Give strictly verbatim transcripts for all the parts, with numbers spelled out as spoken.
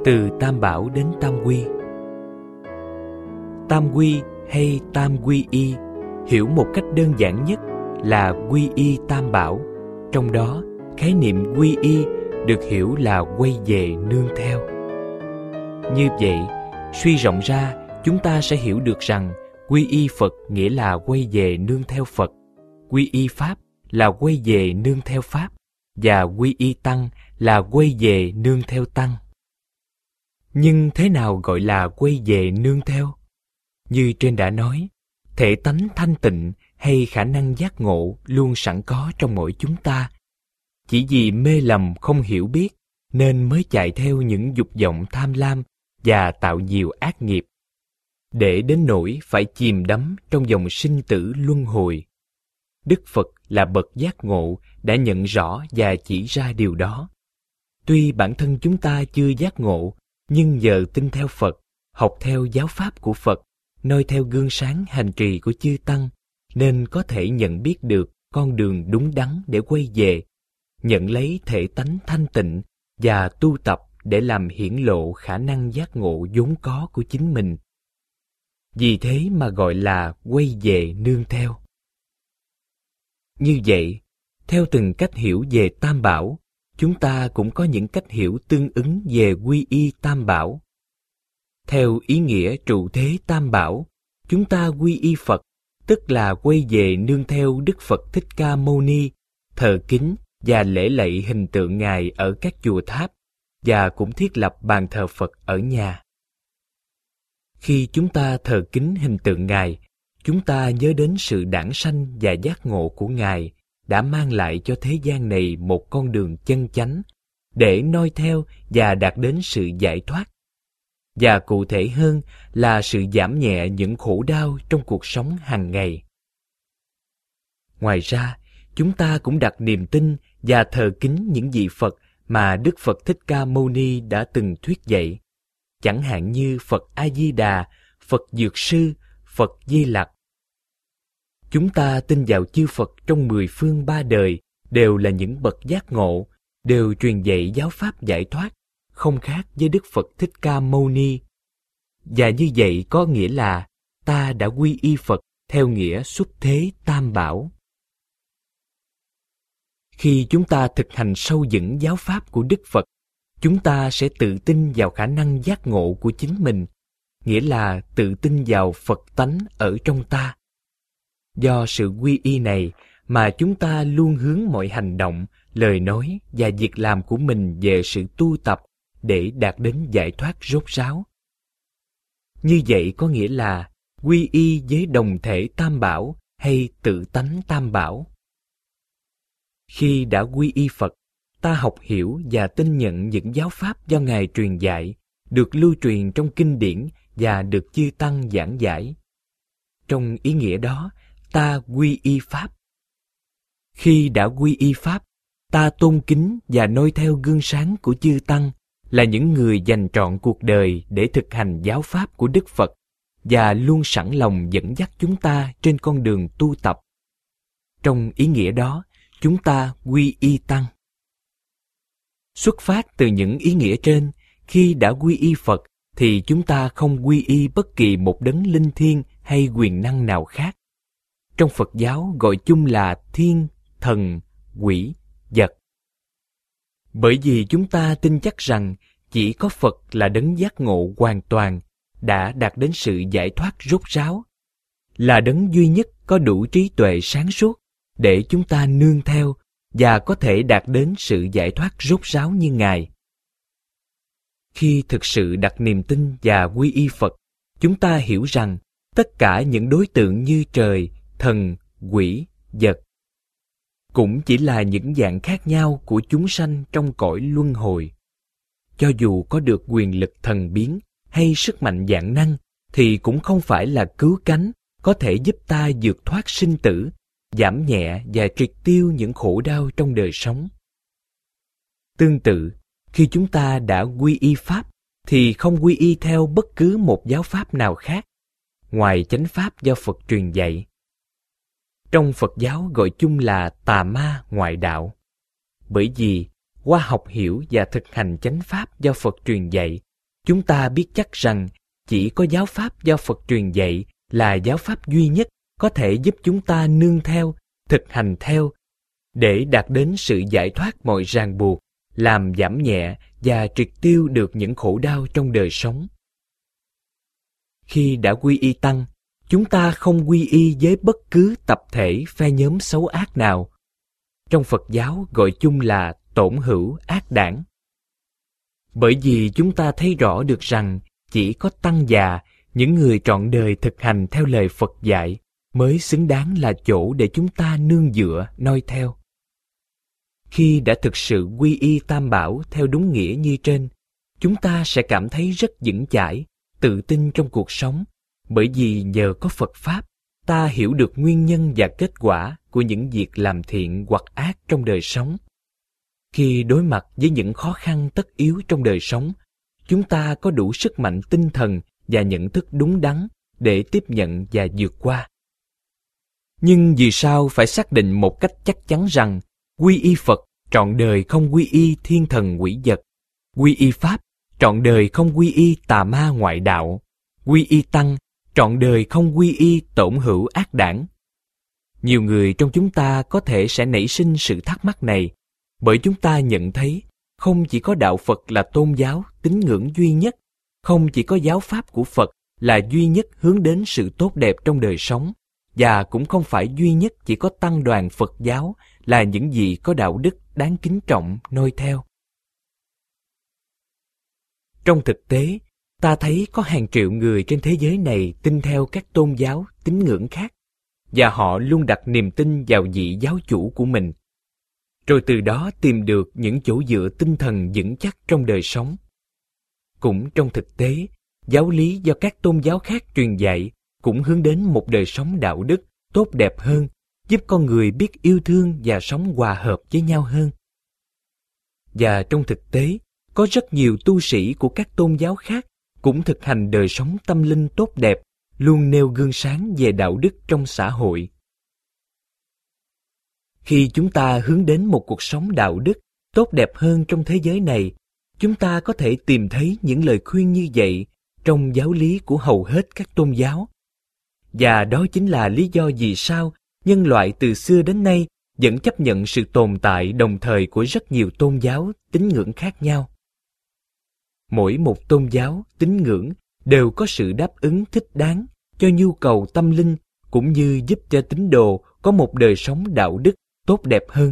Từ Tam Bảo đến Tam Quy. Tam Quy hay Tam Quy Y hiểu một cách đơn giản nhất là quy y Tam Bảo. Trong đó, khái niệm quy y được hiểu là quay về nương theo. Như vậy, suy rộng ra, chúng ta sẽ hiểu được rằng quy y Phật nghĩa là quay về nương theo Phật, quy y Pháp là quay về nương theo Pháp, và quy y Tăng là quay về nương theo Tăng. Nhưng thế nào gọi là quay về nương theo? Như trên đã nói, thể tánh thanh tịnh hay khả năng giác ngộ luôn sẵn có trong mỗi chúng ta. Chỉ vì mê lầm không hiểu biết nên mới chạy theo những dục vọng tham lam và tạo nhiều ác nghiệp, để đến nỗi phải chìm đắm trong dòng sinh tử luân hồi. Đức Phật là bậc giác ngộ đã nhận rõ và chỉ ra điều đó. Tuy bản thân chúng ta chưa giác ngộ, nhưng nhờ tin theo Phật, học theo giáo pháp của Phật, noi theo gương sáng hành trì của chư Tăng, nên có thể nhận biết được con đường đúng đắn để quay về, nhận lấy thể tánh thanh tịnh và tu tập để làm hiển lộ khả năng giác ngộ vốn có của chính mình. Vì thế mà gọi là quay về nương theo. Như vậy, theo từng cách hiểu về Tam Bảo, chúng ta cũng có những cách hiểu tương ứng về quy y Tam Bảo. Theo ý nghĩa trụ thế Tam Bảo, chúng ta quy y Phật, tức là quay về nương theo Đức Phật Thích Ca Mâu Ni, thờ kính và lễ lạy hình tượng Ngài ở các chùa tháp, và cũng thiết lập bàn thờ Phật ở nhà. Khi chúng ta thờ kính hình tượng Ngài, chúng ta nhớ đến sự đản sanh và giác ngộ của Ngài đã mang lại cho thế gian này một con đường chân chánh để noi theo và đạt đến sự giải thoát, và cụ thể hơn là sự giảm nhẹ những khổ đau trong cuộc sống hàng ngày. Ngoài ra, chúng ta cũng đặt niềm tin và thờ kính những vị Phật mà Đức Phật Thích Ca Mâu Ni đã từng thuyết dạy, chẳng hạn như Phật A Di Đà, Phật Dược Sư, Phật Di Lặc. Chúng ta tin vào chư Phật trong mười phương ba đời đều là những bậc giác ngộ, đều truyền dạy giáo pháp giải thoát, không khác với Đức Phật Thích Ca Mâu Ni. Và như vậy có nghĩa là ta đã quy y Phật theo nghĩa xuất thế Tam Bảo. Khi chúng ta thực hành sâu vững giáo pháp của Đức Phật, chúng ta sẽ tự tin vào khả năng giác ngộ của chính mình, nghĩa là tự tin vào Phật tánh ở trong ta. Do sự quy y này mà chúng ta luôn hướng mọi hành động, lời nói và việc làm của mình về sự tu tập để đạt đến giải thoát rốt ráo. Như vậy có nghĩa là quy y với đồng thể Tam Bảo hay tự tánh Tam Bảo. Khi đã quy y Phật, ta học hiểu và tin nhận những giáo pháp do Ngài truyền dạy, được lưu truyền trong kinh điển và được chư Tăng giảng giải. Trong ý nghĩa đó, ta quy y Pháp. Khi đã quy y Pháp, ta tôn kính và noi theo gương sáng của chư Tăng, là những người dành trọn cuộc đời để thực hành giáo pháp của Đức Phật và luôn sẵn lòng dẫn dắt chúng ta trên con đường tu tập. Trong ý nghĩa đó, chúng ta quy y Tăng. Xuất phát từ những ý nghĩa trên, khi đã quy y Phật thì chúng ta không quy y bất kỳ một đấng linh thiêng hay quyền năng nào khác. Trong Phật giáo gọi chung là thiên, thần, quỷ, vật. Bởi vì chúng ta tin chắc rằng chỉ có Phật là đấng giác ngộ hoàn toàn, đã đạt đến sự giải thoát rốt ráo, là đấng duy nhất có đủ trí tuệ sáng suốt để chúng ta nương theo và có thể đạt đến sự giải thoát rốt ráo như Ngài. Khi thực sự đặt niềm tin và quy y Phật, chúng ta hiểu rằng tất cả những đối tượng như trời, thần, quỷ, vật cũng chỉ là những dạng khác nhau của chúng sanh trong cõi luân hồi. Cho dù có được quyền lực thần biến hay sức mạnh vạn năng, thì cũng không phải là cứu cánh có thể giúp ta vượt thoát sinh tử, giảm nhẹ và triệt tiêu những khổ đau trong đời sống. Tương tự, khi chúng ta đã quy y Pháp, thì không quy y theo bất cứ một giáo pháp nào khác, ngoài chánh pháp do Phật truyền dạy. Trong Phật giáo gọi chung là tà ma ngoại đạo. Bởi vì qua học hiểu và thực hành chánh pháp do Phật truyền dạy chúng ta biết chắc rằng chỉ có giáo pháp do Phật truyền dạy là giáo pháp duy nhất có thể giúp chúng ta nương theo, thực hành theo, để đạt đến sự giải thoát mọi ràng buộc, làm giảm nhẹ và triệt tiêu được những khổ đau trong đời sống. Khi đã quy y tăng, chúng ta không quy y với bất cứ tập thể phe nhóm xấu ác nào. Trong Phật giáo gọi chung là tổn hữu ác đảng. Bởi vì chúng ta thấy rõ được rằng chỉ có tăng già, những người trọn đời thực hành theo lời Phật dạy, mới xứng đáng là chỗ để chúng ta nương dựa, noi theo. Khi đã thực sự quy y Tam Bảo theo đúng nghĩa như trên, chúng ta sẽ cảm thấy rất vững chãi, tự tin trong cuộc sống, bởi vì nhờ có Phật Pháp, ta hiểu được nguyên nhân và kết quả của những việc làm thiện hoặc ác trong đời sống. Khi đối mặt với những khó khăn tất yếu trong đời sống, chúng ta có đủ sức mạnh tinh thần và nhận thức đúng đắn để tiếp nhận và vượt qua. Nhưng vì sao phải xác định một cách chắc chắn rằng quy y Phật trọn đời không quy y thiên thần quỷ vật, quy y Pháp trọn đời không quy y tà ma ngoại đạo, quy y Tăng trọn đời không quy y tổn hữu ác đảng? Nhiều người trong chúng ta có thể sẽ nảy sinh sự thắc mắc này, bởi chúng ta nhận thấy không chỉ có đạo Phật là tôn giáo tín ngưỡng duy nhất, không chỉ có giáo pháp của Phật là duy nhất hướng đến sự tốt đẹp trong đời sống, và cũng không phải duy nhất chỉ có tăng đoàn Phật giáo là những gì có đạo đức đáng kính trọng noi theo. Trong thực tế, ta thấy có hàng triệu người trên thế giới này tin theo các tôn giáo tín ngưỡng khác, và họ luôn đặt niềm tin vào vị giáo chủ của mình, rồi từ đó tìm được những chỗ dựa tinh thần vững chắc trong đời sống. Cũng trong thực tế, giáo lý do các tôn giáo khác truyền dạy cũng hướng đến một đời sống đạo đức tốt đẹp hơn, giúp con người biết yêu thương và sống hòa hợp với nhau hơn. Và trong thực tế, có rất nhiều tu sĩ của các tôn giáo khác cũng thực hành đời sống tâm linh tốt đẹp, luôn nêu gương sáng về đạo đức trong xã hội. Khi chúng ta hướng đến một cuộc sống đạo đức tốt đẹp hơn trong thế giới này, chúng ta có thể tìm thấy những lời khuyên như vậy trong giáo lý của hầu hết các tôn giáo. Và đó chính là lý do vì sao nhân loại từ xưa đến nay vẫn chấp nhận sự tồn tại đồng thời của rất nhiều tôn giáo tín ngưỡng khác nhau. Mỗi một tôn giáo tín ngưỡng đều có sự đáp ứng thích đáng cho nhu cầu tâm linh, cũng như giúp cho tín đồ có một đời sống đạo đức tốt đẹp hơn.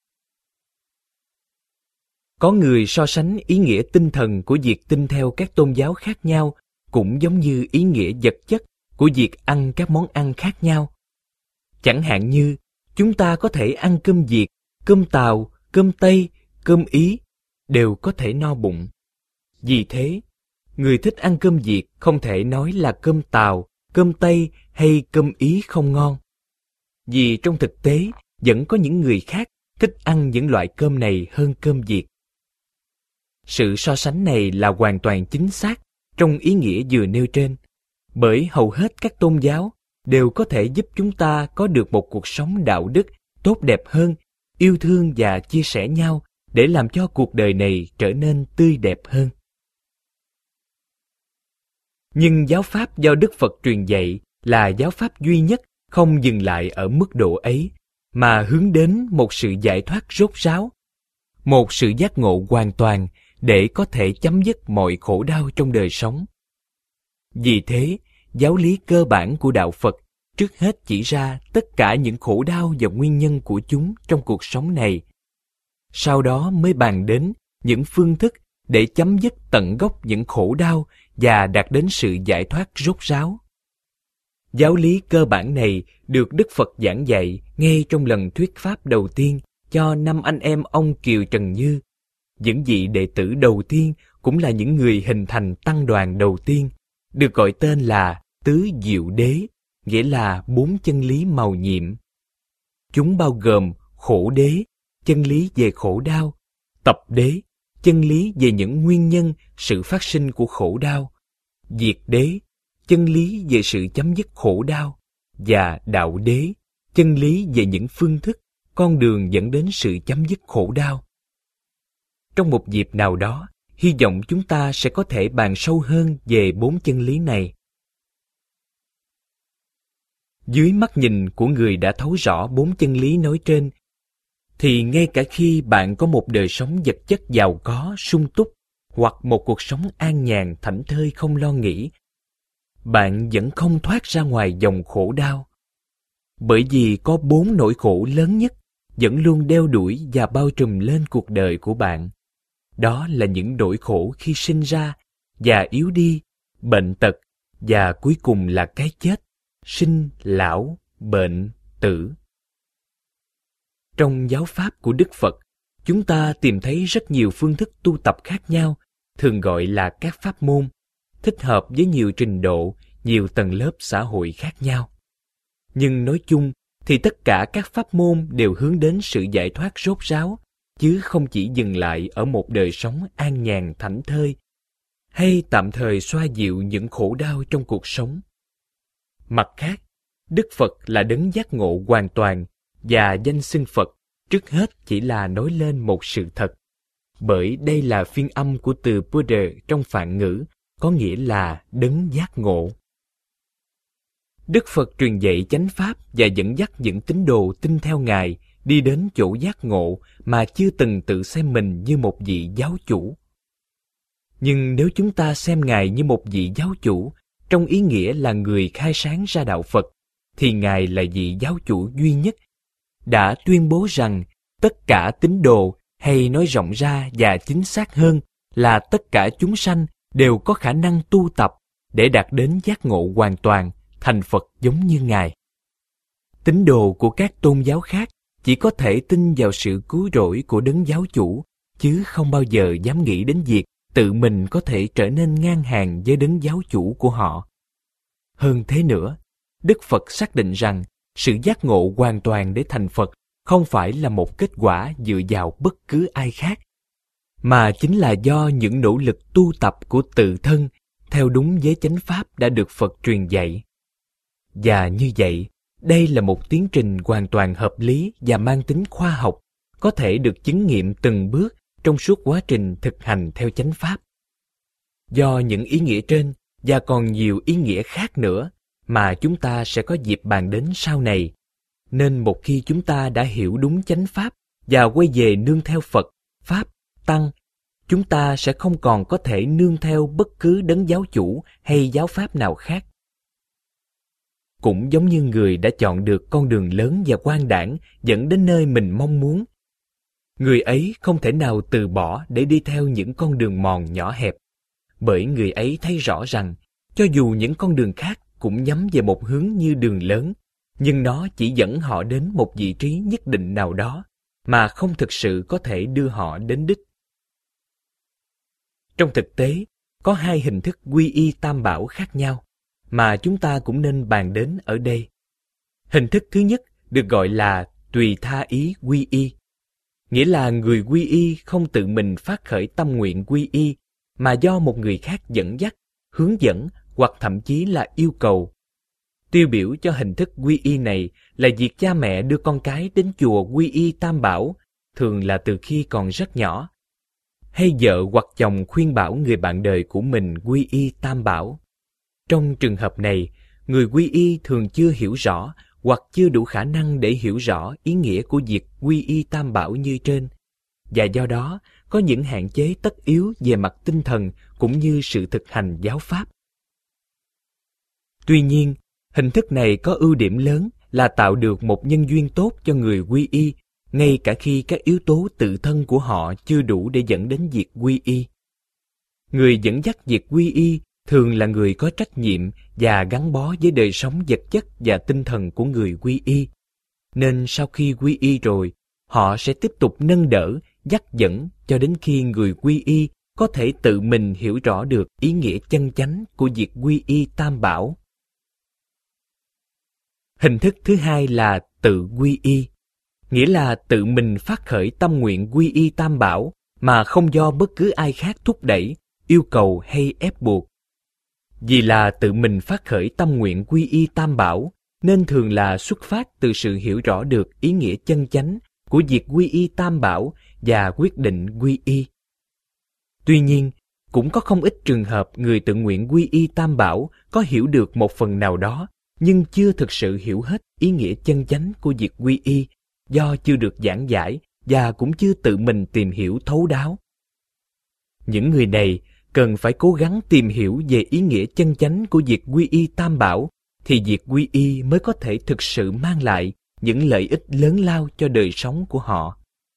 Có người so sánh ý nghĩa tinh thần của việc tin theo các tôn giáo khác nhau cũng giống như ý nghĩa vật chất của việc ăn các món ăn khác nhau. Chẳng hạn như, chúng ta có thể ăn cơm Việt, cơm Tàu, cơm Tây, cơm Ý, đều có thể no bụng. Vì thế, người thích ăn cơm Việt không thể nói là cơm Tàu, cơm Tây hay cơm Ý không ngon. Vì trong thực tế, vẫn có những người khác thích ăn những loại cơm này hơn cơm Việt. Sự so sánh này là hoàn toàn chính xác trong ý nghĩa vừa nêu trên, bởi hầu hết các tôn giáo đều có thể giúp chúng ta có được một cuộc sống đạo đức tốt đẹp hơn, yêu thương và chia sẻ nhau để làm cho cuộc đời này trở nên tươi đẹp hơn. Nhưng giáo pháp do Đức Phật truyền dạy là giáo pháp duy nhất không dừng lại ở mức độ ấy, mà hướng đến một sự giải thoát rốt ráo, một sự giác ngộ hoàn toàn để có thể chấm dứt mọi khổ đau trong đời sống. Vì thế, giáo lý cơ bản của đạo Phật trước hết chỉ ra tất cả những khổ đau và nguyên nhân của chúng trong cuộc sống này. Sau đó mới bàn đến những phương thức để chấm dứt tận gốc những khổ đau và đạt đến sự giải thoát rốt ráo. Giáo lý cơ bản này được Đức Phật giảng dạy ngay trong lần thuyết pháp đầu tiên cho năm anh em ông Kiều Trần Như. Những vị đệ tử đầu tiên cũng là những người hình thành tăng đoàn đầu tiên, được gọi tên là Tứ Diệu Đế, nghĩa là bốn chân lý màu nhiệm. Chúng bao gồm khổ đế, chân lý về khổ đau, tập đế, chân lý về những nguyên nhân sự phát sinh của khổ đau, diệt đế, chân lý về sự chấm dứt khổ đau, và đạo đế, chân lý về những phương thức, con đường dẫn đến sự chấm dứt khổ đau. Trong một dịp nào đó, hy vọng chúng ta sẽ có thể bàn sâu hơn về bốn chân lý này. Dưới mắt nhìn của người đã thấu rõ bốn chân lý nói trên, thì ngay cả khi bạn có một đời sống vật chất giàu có, sung túc, hoặc một cuộc sống an nhàn, thảnh thơi không lo nghĩ, bạn vẫn không thoát ra ngoài dòng khổ đau. Bởi vì có bốn nỗi khổ lớn nhất vẫn luôn đeo đuổi và bao trùm lên cuộc đời của bạn. Đó là những nỗi khổ khi sinh ra, già yếu đi, bệnh tật, và cuối cùng là cái chết, sinh, lão, bệnh, tử. Trong giáo pháp của Đức Phật, chúng ta tìm thấy rất nhiều phương thức tu tập khác nhau, thường gọi là các pháp môn, thích hợp với nhiều trình độ, nhiều tầng lớp xã hội khác nhau. Nhưng nói chung thì tất cả các pháp môn đều hướng đến sự giải thoát rốt ráo, chứ không chỉ dừng lại ở một đời sống an nhàn thảnh thơi, hay tạm thời xoa dịu những khổ đau trong cuộc sống. Mặt khác, Đức Phật là đấng giác ngộ hoàn toàn, và danh xưng Phật trước hết chỉ là nói lên một sự thật, bởi đây là phiên âm của từ Buddha trong Phạn ngữ, có nghĩa là đấng giác ngộ. Đức Phật truyền dạy chánh pháp và dẫn dắt những tín đồ tin theo Ngài đi đến chỗ giác ngộ mà chưa từng tự xem mình như một vị giáo chủ. Nhưng nếu chúng ta xem Ngài như một vị giáo chủ, trong ý nghĩa là người khai sáng ra đạo Phật, thì Ngài là vị giáo chủ duy nhất, đã tuyên bố rằng tất cả tín đồ, hay nói rộng ra và chính xác hơn là tất cả chúng sanh đều có khả năng tu tập để đạt đến giác ngộ hoàn toàn, thành Phật giống như Ngài. Tín đồ của các tôn giáo khác chỉ có thể tin vào sự cứu rỗi của đấng giáo chủ, chứ không bao giờ dám nghĩ đến việc tự mình có thể trở nên ngang hàng với đấng giáo chủ của họ. Hơn thế nữa, Đức Phật xác định rằng sự giác ngộ hoàn toàn để thành Phật không phải là một kết quả dựa vào bất cứ ai khác, mà chính là do những nỗ lực tu tập của tự thân theo đúng với chánh pháp đã được Phật truyền dạy. Và như vậy, đây là một tiến trình hoàn toàn hợp lý và mang tính khoa học, có thể được chứng nghiệm từng bước trong suốt quá trình thực hành theo chánh pháp. Do những ý nghĩa trên và còn nhiều ý nghĩa khác nữa mà chúng ta sẽ có dịp bàn đến sau này, nên một khi chúng ta đã hiểu đúng chánh pháp và quay về nương theo Phật, Pháp, Tăng, chúng ta sẽ không còn có thể nương theo bất cứ đấng giáo chủ hay giáo pháp nào khác. Cũng giống như người đã chọn được con đường lớn và quang đãng dẫn đến nơi mình mong muốn, người ấy không thể nào từ bỏ để đi theo những con đường mòn nhỏ hẹp, bởi người ấy thấy rõ rằng cho dù những con đường khác cũng nhắm về một hướng như đường lớn, nhưng nó chỉ dẫn họ đến một vị trí nhất định nào đó, mà không thực sự có thể đưa họ đến đích. Trong thực tế, có hai hình thức quy y tam bảo khác nhau, mà chúng ta cũng nên bàn đến ở đây. Hình thức thứ nhất được gọi là tùy tha ý quy y, nghĩa là người quy y không tự mình phát khởi tâm nguyện quy y, mà do một người khác dẫn dắt, hướng dẫn hoặc thậm chí là yêu cầu. Tiêu biểu cho hình thức quy y này là việc cha mẹ đưa con cái đến chùa quy y tam bảo, thường là từ khi còn rất nhỏ, hay vợ hoặc chồng khuyên bảo người bạn đời của mình quy y tam bảo. Trong trường hợp này, người quy y thường chưa hiểu rõ hoặc chưa đủ khả năng để hiểu rõ ý nghĩa của việc quy y tam bảo như trên, và do đó có những hạn chế tất yếu về mặt tinh thần cũng như sự thực hành giáo pháp. Tuy nhiên, hình thức này có ưu điểm lớn là tạo được một nhân duyên tốt cho người quy y, ngay cả khi các yếu tố tự thân của họ chưa đủ để dẫn đến việc quy y. Người dẫn dắt việc quy y thường là người có trách nhiệm và gắn bó với đời sống vật chất và tinh thần của người quy y. Nên sau khi quy y rồi, họ sẽ tiếp tục nâng đỡ, dắt dẫn cho đến khi người quy y có thể tự mình hiểu rõ được ý nghĩa chân chánh của việc quy y tam bảo. Hình thức thứ hai là tự quy y, nghĩa là tự mình phát khởi tâm nguyện quy y tam bảo mà không do bất cứ ai khác thúc đẩy, yêu cầu hay ép buộc. Vì là tự mình phát khởi tâm nguyện quy y tam bảo, nên thường là xuất phát từ sự hiểu rõ được ý nghĩa chân chánh của việc quy y tam bảo và quyết định quy y. Tuy nhiên, cũng có không ít trường hợp người tự nguyện quy y Tam Bảo có hiểu được một phần nào đó, nhưng chưa thực sự hiểu hết ý nghĩa chân chánh của việc quy y, do chưa được giảng giải và cũng chưa tự mình tìm hiểu thấu đáo. Những người này cần phải cố gắng tìm hiểu về ý nghĩa chân chánh của việc quy y Tam Bảo, thì việc quy y mới có thể thực sự mang lại những lợi ích lớn lao cho đời sống của họ.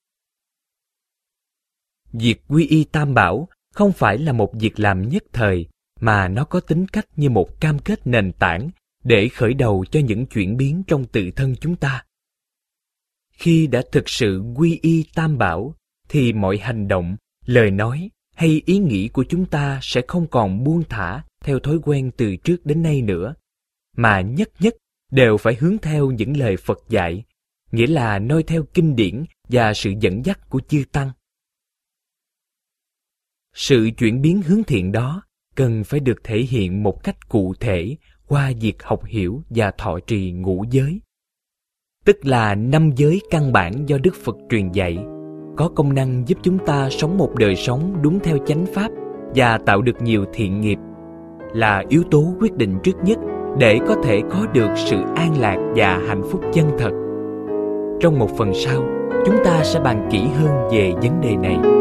Việc quy y Tam Bảo không phải là một việc làm nhất thời, mà nó có tính cách như một cam kết nền tảng để khởi đầu cho những chuyển biến trong tự thân chúng ta. Khi đã thực sự quy y Tam Bảo, thì mọi hành động, lời nói hay ý nghĩ của chúng ta sẽ không còn buông thả theo thói quen từ trước đến nay nữa, mà nhất nhất đều phải hướng theo những lời Phật dạy, nghĩa là noi theo kinh điển và sự dẫn dắt của chư Tăng. Sự chuyển biến hướng thiện đó cần phải được thể hiện một cách cụ thể qua việc học hiểu và thọ trì ngũ giới, tức là năm giới căn bản do Đức Phật truyền dạy, có công năng giúp chúng ta sống một đời sống đúng theo chánh pháp và tạo được nhiều thiện nghiệp, là yếu tố quyết định trước nhất để có thể có được sự an lạc và hạnh phúc chân thật. Trong một phần sau, chúng ta sẽ bàn kỹ hơn về vấn đề này.